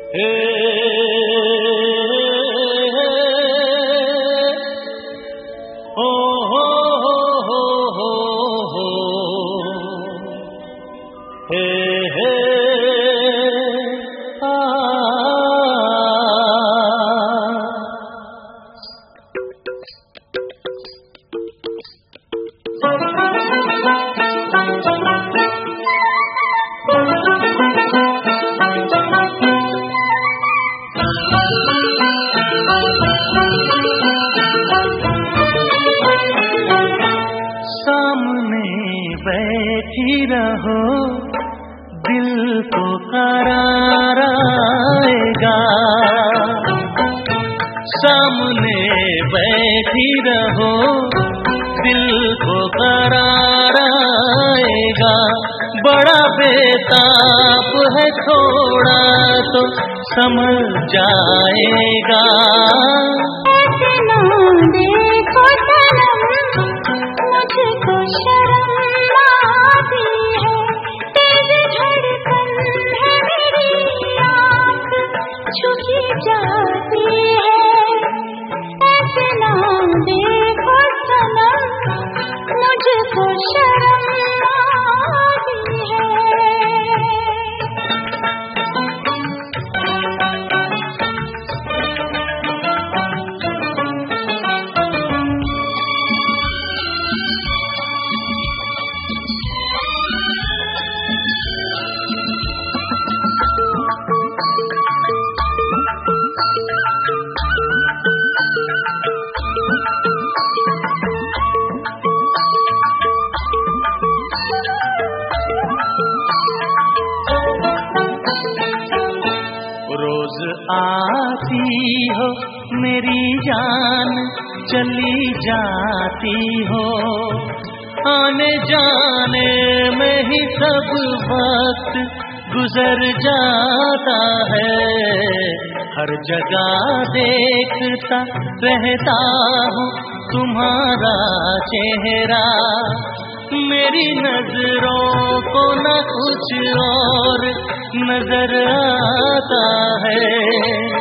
बैठी रहो, दिल को करार आएगा। सामने बैठी रहो, दिल को करार आएगा। बड़ा बेताब है, थोड़ा तो समझ जाएगा। देखो सनम, मुझको शर्म आती है, तेज धड़कन है मेरी आँख झुकी जाती है। ऐसे ना देखो सनम, मुझको शर्म आती है। रोज आती हो मेरी जान, चली जाती हो। आने जाने में ही सब वक्त गुजर जाता है। हर जगह देखता रहता हूँ तुम्हारा चेहरा। मेरी नजरों को न कुछ और नजर आता है।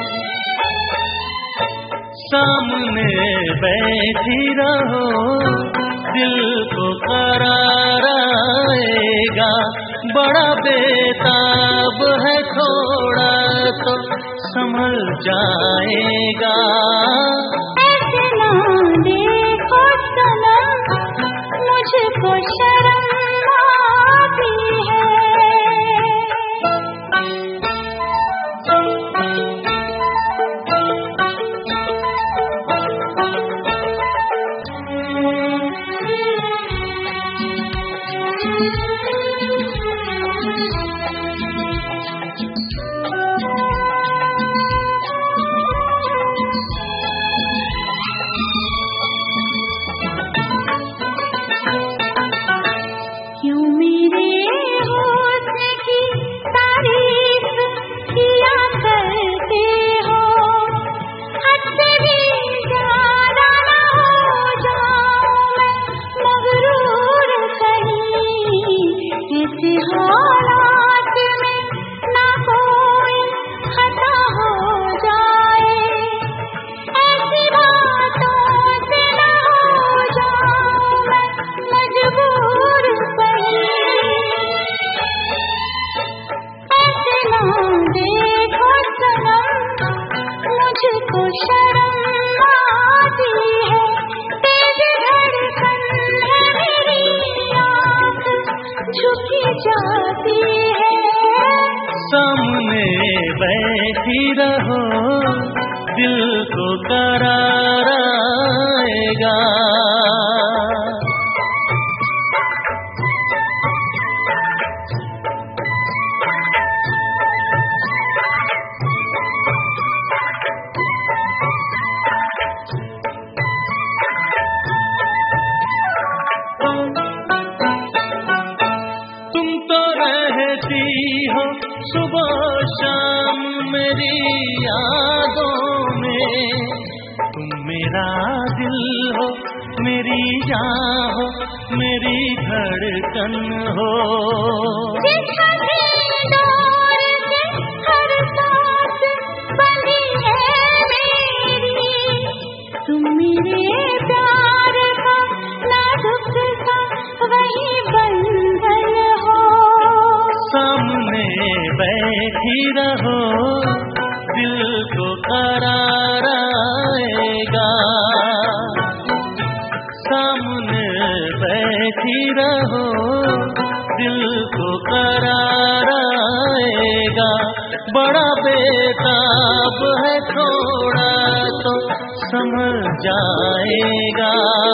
सामने बैठी रहो, दिल को करार आएगा। बड़ा बेताब है, थोड़ा तो संभल जाएगा। ऐसे ना देखो सनम, मुझको शर्म आती है। क्यों मेरे हुस्न की तारीफ किया करते हो? हद से ज्यादा ना हो जाऊं मैं मगरूर कहीं। इस हालात में ना कोई खता हो जाए, ऐसी बातों से ना हो जाऊं मैं मजबूर कहीं। ऐसे ना देखो सनम, मुझको शर्म आती है। तेज धड़कन है मेरी आँख झुकी जाती है। सामने बैठी रहो, दिल को करार आएगा। तुम तो रहती हो सुबह शाम मेरी यादों में। तुम मेरा दिल हो, मेरी जान हो, मेरी धड़कन हो। जिस हर दौर से हर सांस सामने बैठी रहो, दिल को करार आएगा। सामने बैठी रहो, दिल को करार आएगा। बड़ा बेताब है, थोड़ा तो समझ जाएगा।